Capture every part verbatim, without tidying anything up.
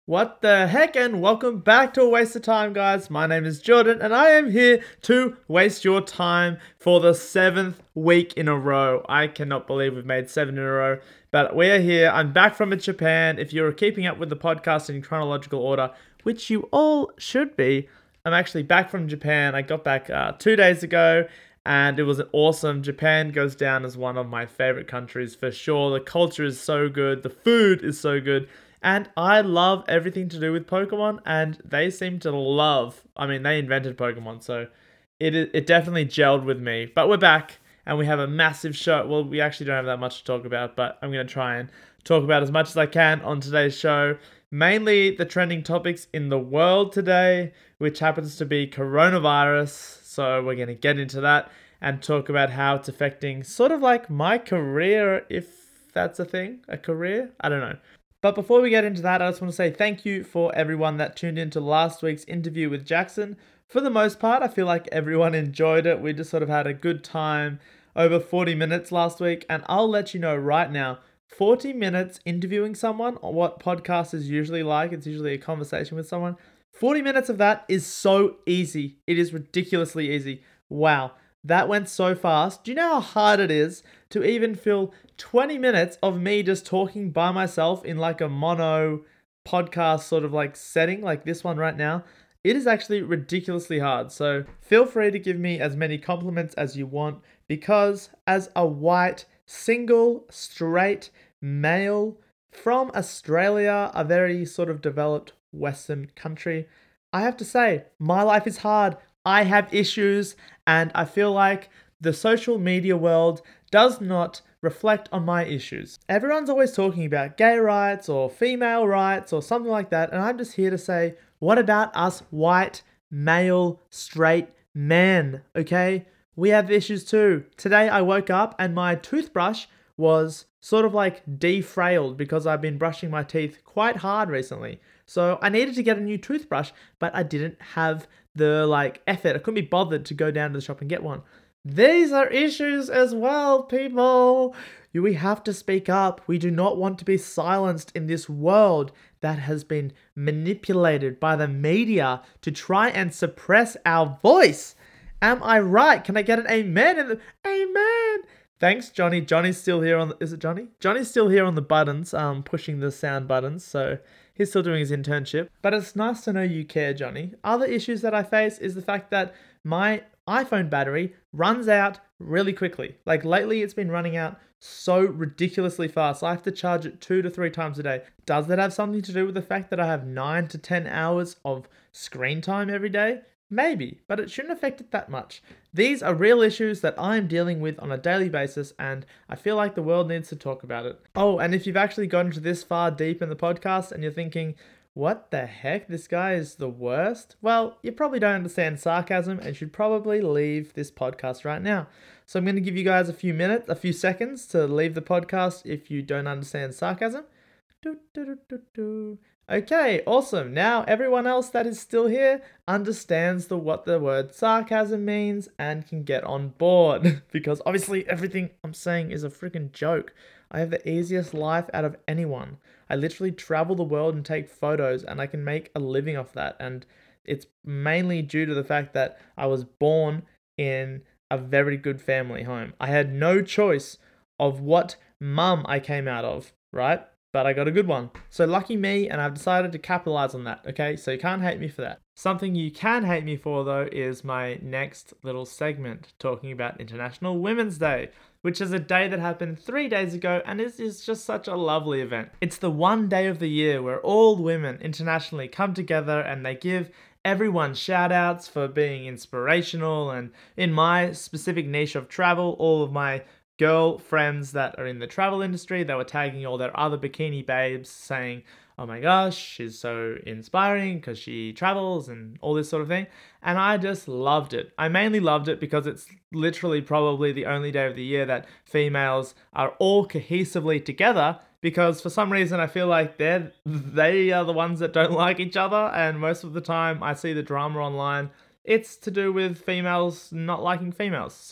What the heck, and welcome back to A Waste of Time, guys. My name is Jordan, and I am here to waste your time for the seventh week in a row. I cannot believe we've made seven in a row, but we are here. I'm back from Japan. If you're keeping up with the podcast in chronological order, which you all should be, I'm actually back from Japan. I got back uh, two days ago, and it was awesome. Japan goes down as one of my favorite countries for sure. The culture is so good, the food is so good. And I love everything to do with Pokemon, and they seem to love. I mean, they invented Pokemon, so it it definitely gelled with me. But we're back, and we have a massive show. Well, we actually don't have that much to talk about, but I'm going to try and talk about as much as I can on today's show. Mainly the trending topics in the world today, which happens to be coronavirus. So we're going to get into that and talk about how it's affecting sort of like my career, if that's a thing, a career. I don't know. But before we get into that, I just want to say thank you for everyone that tuned into last week's interview with Jackson. For the most part, I feel like everyone enjoyed it. We just sort of had a good time, over forty minutes last week. And I'll let you know right now, forty minutes interviewing someone, or what podcast is usually like, it's usually a conversation with someone. forty minutes of that is so easy. It is ridiculously easy. Wow. That went so fast. Do you know how hard it is to even fill twenty minutes of me just talking by myself in like a mono podcast sort of like setting like this one right now? It is actually ridiculously hard. So feel free to give me as many compliments as you want, because as a white, single, straight male from Australia, a very sort of developed Western country, I have to say, my life is hard. I have issues, and I feel like the social media world does not reflect on my issues. Everyone's always talking about gay rights or female rights or something like that, and I'm just here to say, what about us white, male, straight men, okay? We have issues too. Today I woke up and my toothbrush was sort of like defrailed because I've been brushing my teeth quite hard recently. So I needed to get a new toothbrush, but I didn't have the like effort. I couldn't be bothered to go down to the shop and get one. These are issues as well, people. We have to speak up. We do not want to be silenced in this world that has been manipulated by the media to try and suppress our voice. Am I right? Can I get an amen? In the- amen. Thanks, Johnny. Johnny's still here on the, is it Johnny? Johnny's still here on the buttons, um, pushing the sound buttons, so he's still doing his internship. But it's nice to know you care, Johnny. Other issues that I face is the fact that my iPhone battery runs out really quickly. Like lately it's been running out so ridiculously fast. I have to charge it two to three times a day. Does that have something to do with the fact that I have nine to ten hours of screen time every day? Maybe, but it shouldn't affect it that much. These are real issues that I'm dealing with on a daily basis, and I feel like the world needs to talk about it. Oh, and if you've actually gotten to this far deep in the podcast and you're thinking, what the heck, this guy is the worst? Well, you probably don't understand sarcasm and should probably leave this podcast right now. So I'm going to give you guys a few minutes, a few seconds to leave the podcast if you don't understand sarcasm. Do, do, do, do, do. Okay, awesome. Now everyone else that is still here understands the what the word sarcasm means and can get on board, because obviously everything I'm saying is a freaking joke. I have the easiest life out of anyone. I literally travel the world and take photos, and I can make a living off that. And it's mainly due to the fact that I was born in a very good family home. I had no choice of what mum I came out of, right? But I got a good one. So lucky me, and I've decided to capitalize on that, okay? So you can't hate me for that. Something you can hate me for, though, is my next little segment talking about International Women's Day, which is a day that happened three days ago, and it is just such a lovely event. It's the one day of the year where all women internationally come together and they give everyone shout outs for being inspirational, and in my specific niche of travel, all of my girl friends that are in the travel industry, they were tagging all their other bikini babes saying, oh my gosh, she's so inspiring because she travels and all this sort of thing. And I just loved it. I mainly loved it because it's literally probably the only day of the year that females are all cohesively together, because for some reason I feel like they're they are the ones that don't like each other, and most of the time I see the drama online, it's to do with females not liking females. So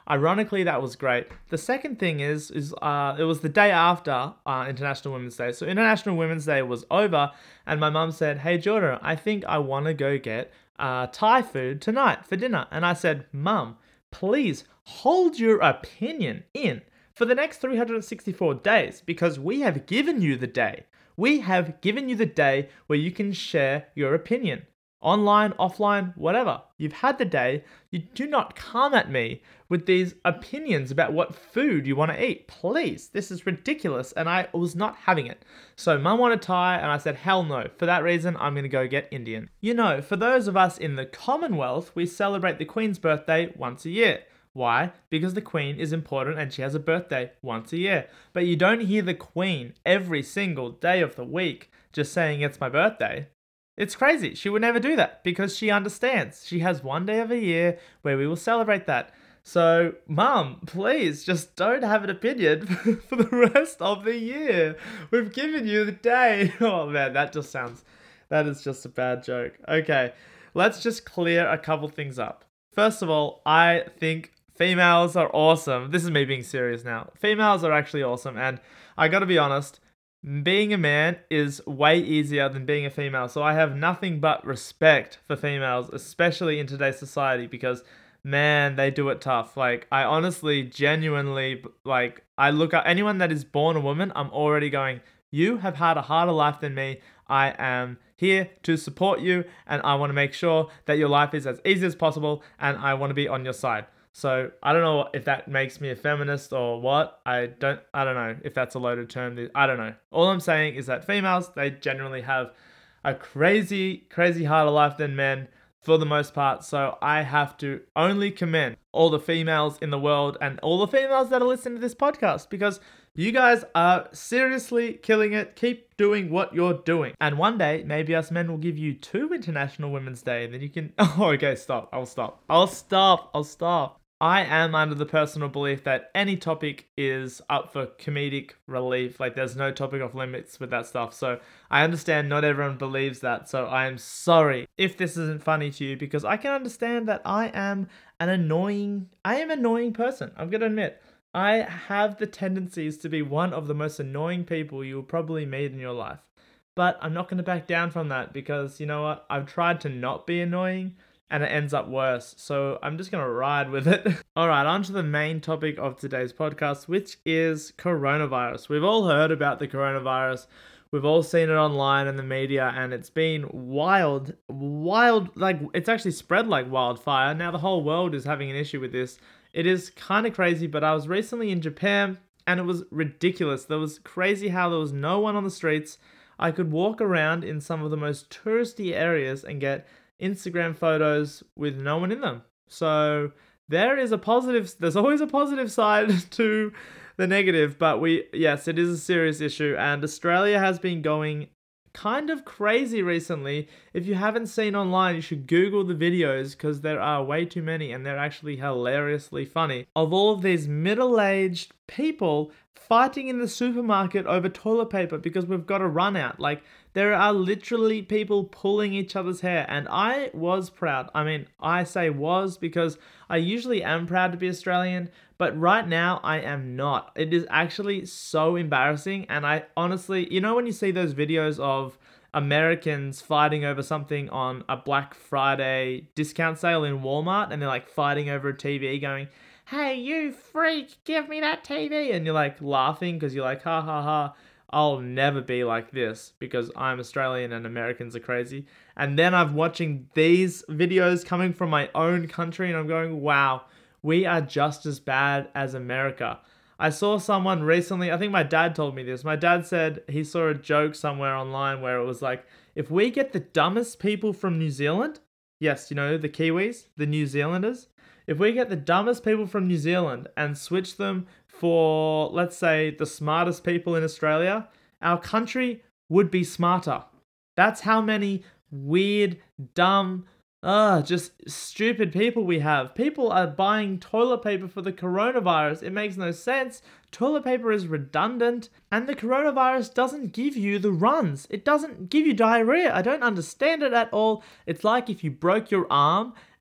ironically, that was great. The second thing is, is uh, it was the day after uh, International Women's Day. So International Women's Day was over, and my mum said, "Hey Jordan, I think I want to go get uh, Thai food tonight for dinner." And I said, "Mum, please hold your opinion in for the next three hundred sixty-four days, because we have given you the day. We have given you the day where you can share your opinion. Online, offline, whatever. You've had the day. You do not come at me with these opinions about what food you want to eat. Please, this is ridiculous." And I was not having it. So mum wanted Thai, and I said, hell no. For that reason, I'm going to go get Indian. You know, for those of us in the Commonwealth, we celebrate the Queen's birthday once a year. Why? Because the Queen is important and she has a birthday once a year. But you don't hear the Queen every single day of the week just saying it's my birthday. It's crazy. She would never do that because she understands. She has one day of a year where we will celebrate that. So, Mum, please just don't have an opinion for the rest of the year. We've given you the day. Oh man, that just sounds, that is just a bad joke. Okay, let's just clear a couple things up. First of all, I think females are awesome. This is me being serious now. Females are actually awesome, and I gotta be honest, being a man is way easier than being a female. So I have nothing but respect for females, especially in today's society, because man, they do it tough. Like, I honestly, genuinely, like, I look at anyone that is born a woman, I'm already going, you have had a harder life than me. I am here to support you, and I want to make sure that your life is as easy as possible, and I want to be on your side. So I don't know if that makes me a feminist or what. I don't I don't know if that's a loaded term. I don't know. All I'm saying is that females, they generally have a crazy, crazy harder life than men for the most part. So I have to only commend all the females in the world and all the females that are listening to this podcast, because you guys are seriously killing it. Keep doing what you're doing. And one day, maybe us men will give you two International Women's Day, and then you can... Oh, okay, stop. I'll stop. I'll stop. I'll stop. I am under the personal belief that any topic is up for comedic relief. Like, there's no topic off limits with that stuff. So I understand not everyone believes that. So I am sorry if this isn't funny to you, because I can understand that I am an annoying, I am an annoying person. I'm going to admit, I have the tendencies to be one of the most annoying people you'll probably meet in your life. But I'm not going to back down from that, because you know what? I've tried to not be annoying, and it ends up worse. So I'm just going to ride with it. All right, on to the main topic of today's podcast, which is coronavirus. We've all heard about the coronavirus. We've all seen it online in the media, and it's been wild, wild, like it's actually spread like wildfire. Now the whole world is having an issue with this. It is kind of crazy, but I was recently in Japan, and it was ridiculous. There was crazy how there was no one on the streets. I could walk around in some of the most touristy areas and get Instagram photos with no one in them. So there is a positive, there's always a positive side to the negative, but we, yes, it is a serious issue, and Australia has been going kind of crazy recently. If you haven't seen online, you should Google the videos, because there are way too many, and they're actually hilariously funny, of all of these middle-aged people fighting in the supermarket over toilet paper because we've got a run out. Like, there are literally people pulling each other's hair, and I was proud. I mean, I say was because I usually am proud to be Australian, but right now I am not. It is actually so embarrassing, and I honestly, you know when you see those videos of Americans fighting over something on a Black Friday discount sale in Walmart, and they're like fighting over a T V going, "Hey, you freak, give me that T V," and you're like laughing because you're like, ha ha ha. I'll never be like this because I'm Australian and Americans are crazy. And then I'm watching these videos coming from my own country, and I'm going, wow, we are just as bad as America. I saw someone recently, I think my dad told me this. My dad said he saw a joke somewhere online where it was like, if we get the dumbest people from New Zealand, yes, you know, the Kiwis, the New Zealanders, if we get the dumbest people from New Zealand and switch them for, let's say, the smartest people in Australia, our country would be smarter. That's how many weird, dumb, uh, just stupid people we have. People are buying toilet paper for the coronavirus. It makes no sense. Toilet paper is redundant, and the coronavirus doesn't give you the runs. It doesn't give you diarrhea. I don't understand it at all. It's like if you broke your arm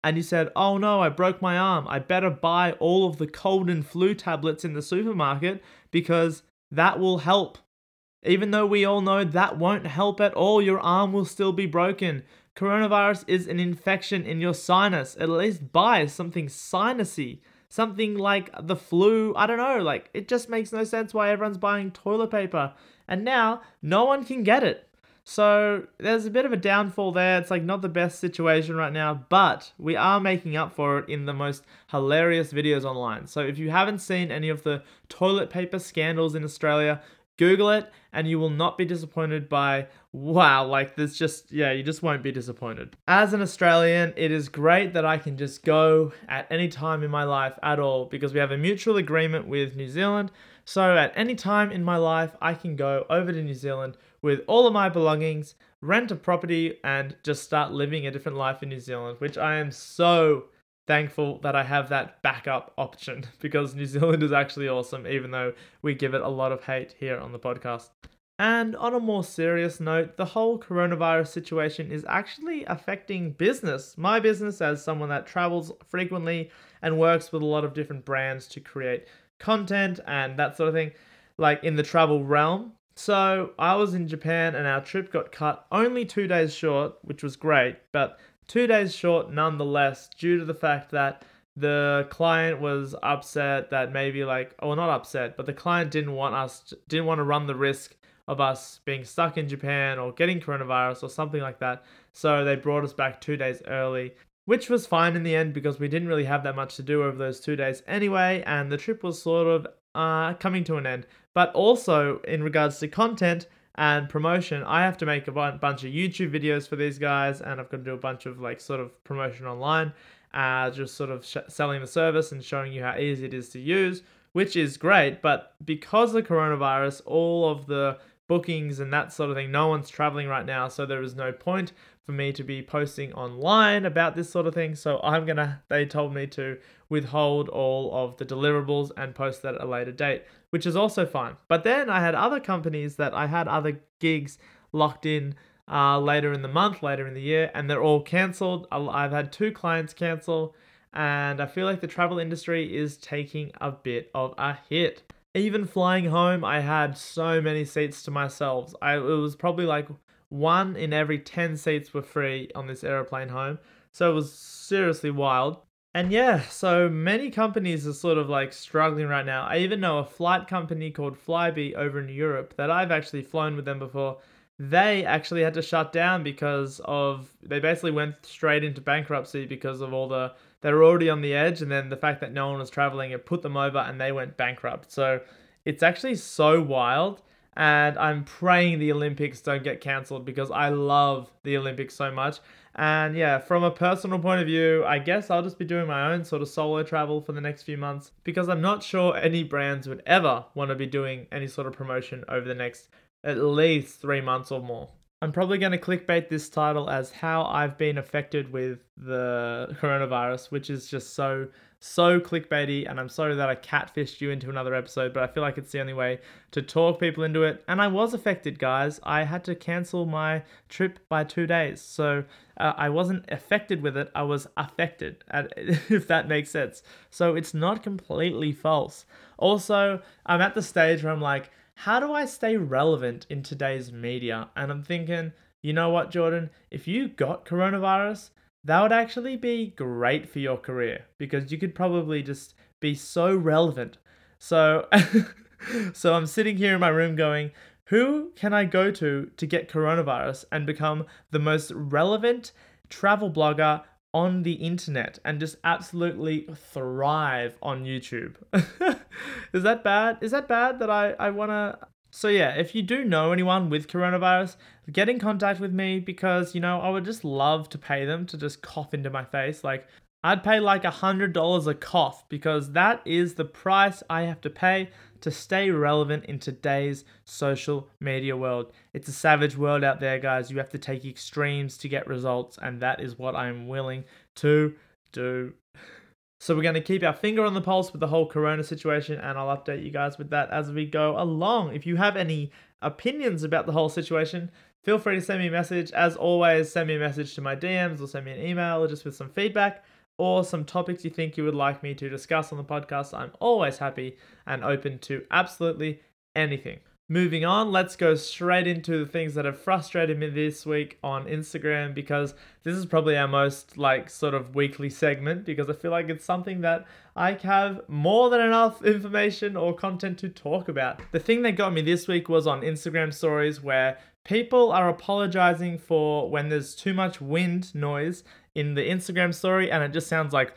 and you said, oh no, I broke my arm, I better buy all of the cold and flu tablets in the supermarket because that will help. Even though we all know that won't help at all, your arm will still be broken. Coronavirus is an infection in your sinus. At least buy something sinusy. Something like the flu. I don't know, like it just makes no sense why everyone's buying toilet paper. And now no one can get it. So there's a bit of a downfall there. It's like not the best situation right now, but we are making up for it in the most hilarious videos online. So if you haven't seen any of the toilet paper scandals in Australia, Google it and you will not be disappointed by, wow, like there's just, yeah, you just won't be disappointed. As an Australian, it is great that I can just go at any time in my life at all because we have a mutual agreement with New Zealand. So at any time in my life, I can go over to New Zealand with all of my belongings, rent a property and just start living a different life in New Zealand, which I am so thankful that I have that backup option because New Zealand is actually awesome, even though we give it a lot of hate here on the podcast. And on a more serious note, the whole coronavirus situation is actually affecting business. My business as someone that travels frequently and works with a lot of different brands to create content and that sort of thing, like in the travel realm. So I was in Japan and our trip got cut only two days short, which was great, but two days short nonetheless, due to the fact that the client was upset that maybe like, or not upset, but the client didn't want us, to, didn't want to run the risk of us being stuck in Japan or getting coronavirus or something like that. So they brought us back two days early, which was fine in the end because we didn't really have that much to do over those two days anyway. And the trip was sort of uh, coming to an end. But also in regards to content and promotion, I have to make a bunch of YouTube videos for these guys, and I've got to do a bunch of like sort of promotion online, uh, just sort of sh- selling the service and showing you how easy it is to use, which is great. But because of coronavirus, all of the bookings and that sort of thing, no one's traveling right now, so there is no point for me to be posting online about this sort of thing. So I'm gonna, they told me to withhold all of the deliverables and post that at a later date, which is also fine. But then I had other companies that I had other gigs locked in uh, later in the month, later in the year, and they're all cancelled. I've had two clients cancel, and I feel like the travel industry is taking a bit of a hit. Even flying home, I had so many seats to myself. I, it was probably like one in every ten seats were free on this aeroplane home. So it was seriously wild. And yeah, so many companies are sort of like struggling right now. I even know a flight company called Flybe over in Europe that I've actually flown with them before. They actually had to shut down because of, they basically went straight into bankruptcy because of all the, they were already on the edge, and then the fact that no one was traveling, it put them over and they went bankrupt. So it's actually so wild. And I'm praying the Olympics don't get cancelled because I love the Olympics so much. And yeah, from a personal point of view, I guess I'll just be doing my own sort of solo travel for the next few months because I'm not sure any brands would ever want to be doing any sort of promotion over the next at least three months or more. I'm probably going to clickbait this title as how I've been affected with the coronavirus, which is just so, so clickbaity. And I'm sorry that I catfished you into another episode, but I feel like it's the only way to talk people into it. And I was affected, guys. I had to cancel my trip by two days. So uh, I wasn't affected with it. I was affected, if that makes sense. So it's not completely false. Also, I'm at the stage where I'm like, how do I stay relevant in today's media? And I'm thinking, you know what, Jordan? If you got coronavirus, that would actually be great for your career because you could probably just be so relevant. So, so I'm sitting here in my room going, who can I go to to get coronavirus and become the most relevant travel blogger on the internet and just absolutely thrive on YouTube? Is that bad? Is that bad that I, I want to... So yeah, if you do know anyone with coronavirus, get in contact with me because, you know, I would just love to pay them to just cough into my face. Like, I'd pay like a hundred dollars a cough because that is the price I have to pay to stay relevant in today's social media world. It's a savage world out there, guys. You have to take extremes to get results, and that is what I'm willing to do. So we're going to keep our finger on the pulse with the whole corona situation, and I'll update you guys with that as we go along. If you have any opinions about the whole situation, feel free to send me a message. As always, send me a message to my D Ms or send me an email or just with some feedback or some topics you think you would like me to discuss on the podcast. I'm always happy and open to absolutely anything. Moving on, let's go straight into the things that have frustrated me this week on Instagram, because this is probably our most like sort of weekly segment, because I feel like it's something that I have more than enough information or content to talk about. The thing that got me this week was on Instagram stories where people are apologizing for when there's too much wind noise in the Instagram story and it just sounds like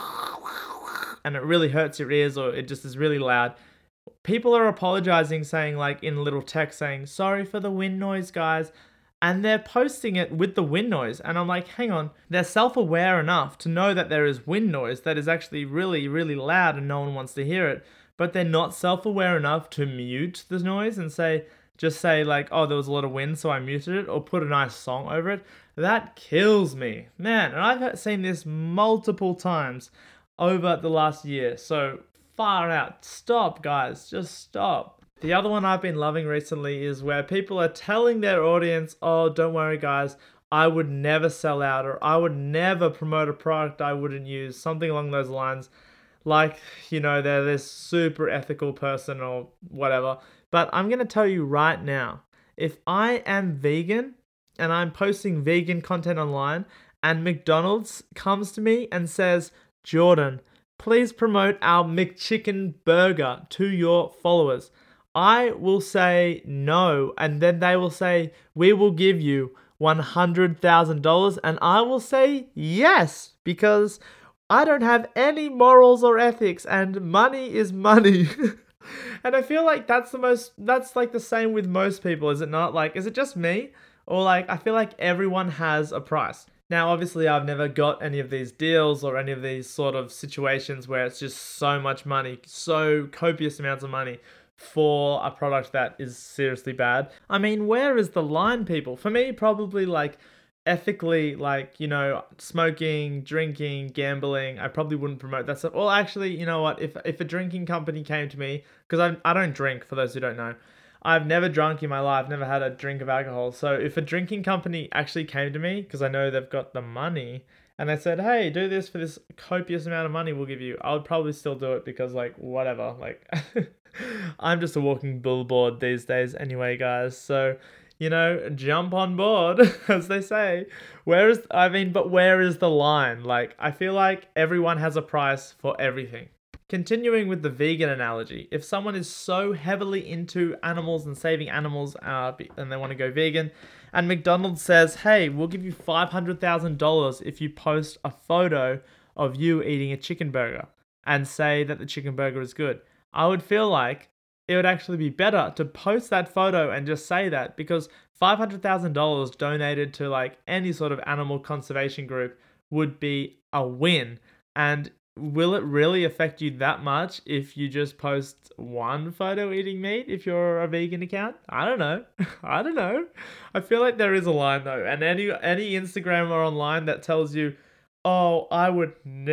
and it really hurts your ears, or it just is really loud. People are apologizing, saying like in little text saying, sorry for the wind noise, guys. And they're posting it with the wind noise. And I'm like, hang on, they're self-aware enough to know that there is wind noise that is actually really, really loud and no one wants to hear it. But they're not self-aware enough to mute the noise and say, just say like, oh, there was a lot of wind, so I muted it, or put a nice song over it. That kills me, man. And I've seen this multiple times over the last year. So far out. Stop, guys. Just stop. The other one I've been loving recently is where people are telling their audience, oh, don't worry, guys, I would never sell out, or I would never promote a product I wouldn't use, something along those lines. Like, you know, they're this super ethical person or whatever. But I'm going to tell you right now, if I am vegan and I'm posting vegan content online and McDonald's comes to me and says, Jordan, please promote our McChicken burger to your followers, I will say no, and then they will say, we will give you one hundred thousand dollars, and I will say yes, because I don't have any morals or ethics, and money is money. And I feel like that's the most, that's like the same with most people, is it not? Like, is it just me? Or like, I feel like everyone has a price. Now, obviously, I've never got any of these deals or any of these sort of situations where it's just so much money, so copious amounts of money for a product that is seriously bad. I mean, where is the line, people? For me, probably like ethically, like, you know, smoking, drinking, gambling, I probably wouldn't promote that stuff. Well, actually, you know what? If if a drinking company came to me, because I I don't drink, for those who don't know. I've never drunk in my life, never had a drink of alcohol. So if a drinking company actually came to me, because I know they've got the money, and they said, hey, do this for this copious amount of money we'll give you, I would probably still do it, because like, whatever, like, I'm just a walking billboard these days anyway, guys. So, you know, jump on board, as they say. Where is, I mean, but where is the line? Like, I feel like everyone has a price for everything. Continuing with the vegan analogy, if someone is so heavily into animals and saving animals uh, and they want to go vegan, and McDonald's says, hey, we'll give you five hundred thousand dollars if you post a photo of you eating a chicken burger and say that the chicken burger is good, I would feel like it would actually be better to post that photo and just say that, because five hundred thousand dollars donated to like any sort of animal conservation group would be a win. And will it really affect you that much if you just post one photo eating meat if you're a vegan account? I don't know. I don't know. I feel like there is a line though. And any any Instagrammer online that tells you, oh, I would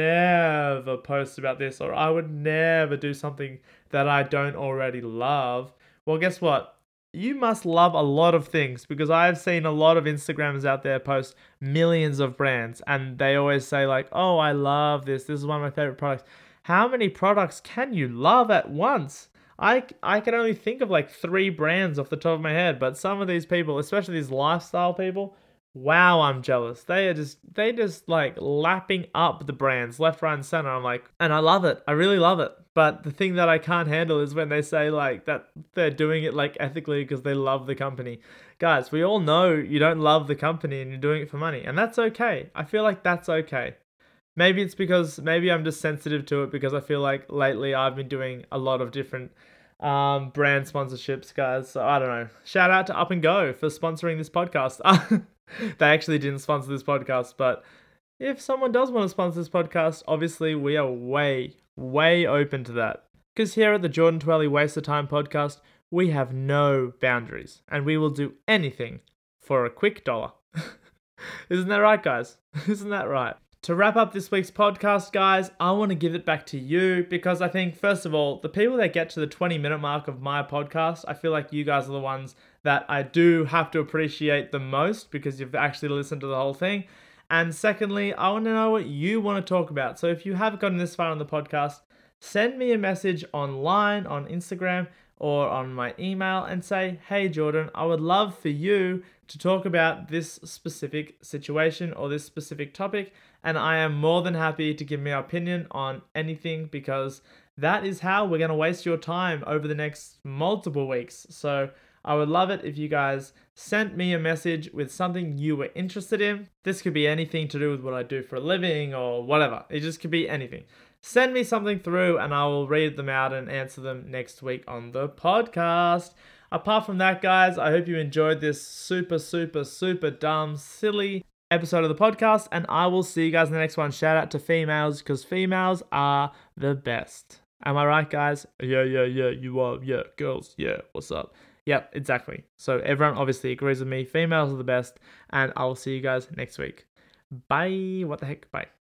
never post about this, or I would never do something that I don't already love. Well, guess what? You must love a lot of things, because I've seen a lot of Instagrammers out there post millions of brands and they always say like, oh, I love this. This is one of my favorite products. How many products can you love at once? I, I can only think of like three brands off the top of my head, but some of these people, especially these lifestyle people, wow, I'm jealous. They are just, they just like lapping up the brands left, right, and center. I'm like, and I love it. I really love it. But the thing that I can't handle is when they say like that they're doing it like ethically because they love the company. Guys, we all know you don't love the company and you're doing it for money, and that's okay. I feel like that's okay. Maybe it's because, maybe I'm just sensitive to it because I feel like lately I've been doing a lot of different um, brand sponsorships, guys. So I don't know. Shout out to Up and Go for sponsoring this podcast. They actually didn't sponsor this podcast, but if someone does want to sponsor this podcast, obviously we are way, way open to that. Because here at the Jordan Tweley Waste of Time podcast, we have no boundaries, and we will do anything for a quick dollar. Isn't that right, guys? Isn't that right? To wrap up this week's podcast, guys, I want to give it back to you because I think, first of all, the people that get to the twenty minute mark of my podcast, I feel like you guys are the ones that I do have to appreciate the most because you've actually listened to the whole thing. And secondly, I want to know what you want to talk about. So if you have gotten this far on the podcast, send me a message online on Instagram or on my email and say, hey, Jordan, I would love for you to talk about this specific situation or this specific topic. And I am more than happy to give my opinion on anything because that is how we're going to waste your time over the next multiple weeks. So I would love it if you guys sent me a message with something you were interested in. This could be anything to do with what I do for a living or whatever. It just could be anything. Send me something through and I will read them out and answer them next week on the podcast. Apart from that, guys, I hope you enjoyed this super, super, super dumb, silly episode of the podcast. And I will see you guys in the next one. Shout out to females because females are the best. Am I right, guys? Yeah, yeah, yeah, you are. Yeah, girls. Yeah, what's up? Yep, exactly. So everyone obviously agrees with me. Females are the best. And I will see you guys next week. Bye. What the heck? Bye.